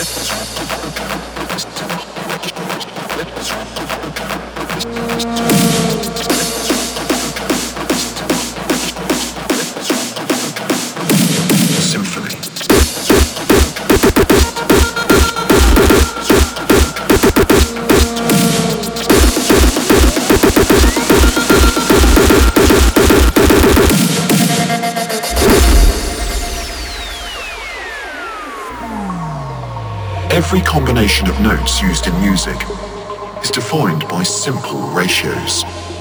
Every combination of notes used in music is defined by simple ratios.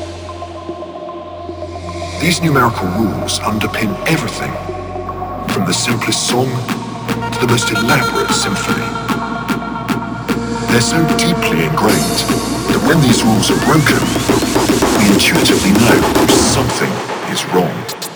These numerical rules underpin everything, from the simplest song to the most elaborate symphony. They're so deeply ingrained that when these rules are broken, we intuitively know something is wrong.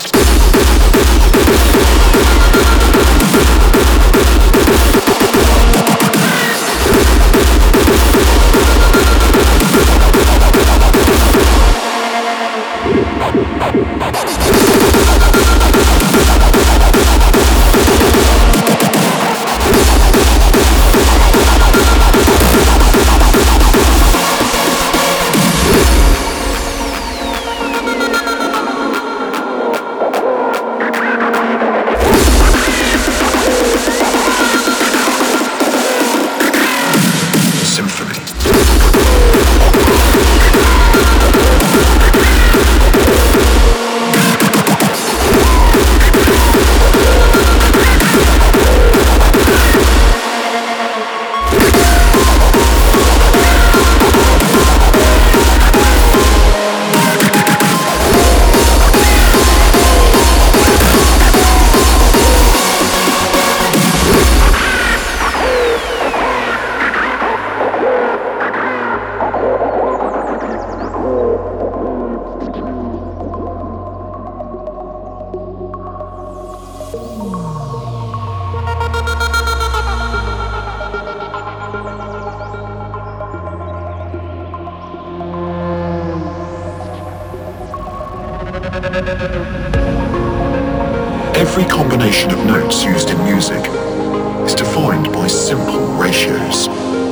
Every combination of notes used in music is defined by simple ratios.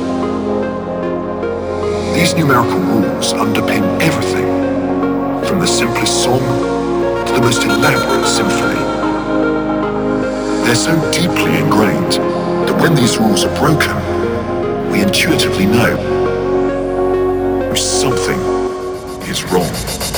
These numerical rules underpin everything, from the simplest song to the most elaborate symphony. They're so deeply ingrained that when these rules are broken, we intuitively know something is wrong.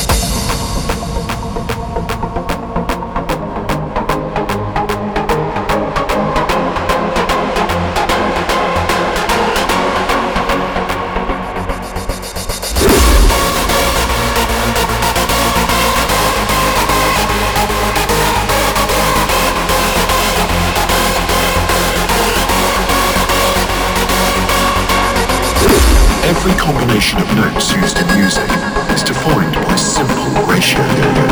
Every combination of notes used in music is defined by simple ratio.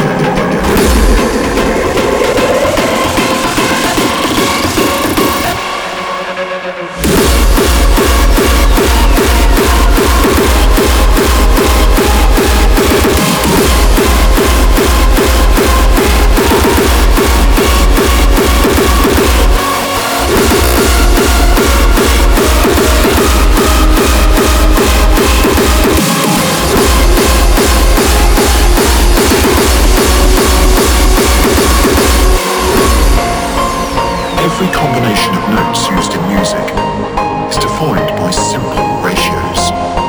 Every combination of notes used in music is defined by simple ratios.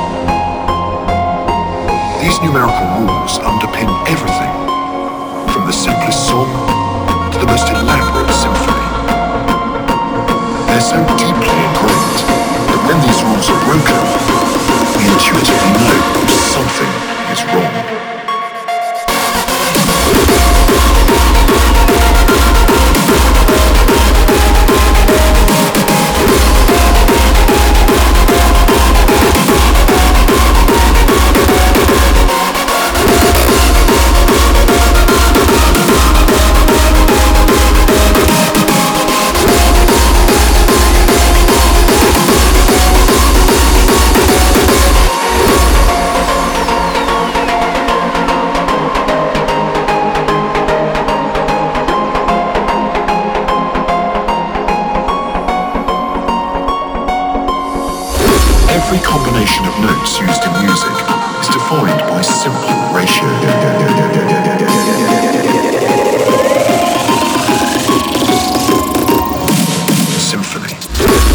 These numerical rules underpin everything, from the simplest song to the most elaborate symphony. They're so deeply ingrained that when these rules are broken, we intuitively know something is wrong. Every combination of notes used in music is defined by simple ratio. Symphony.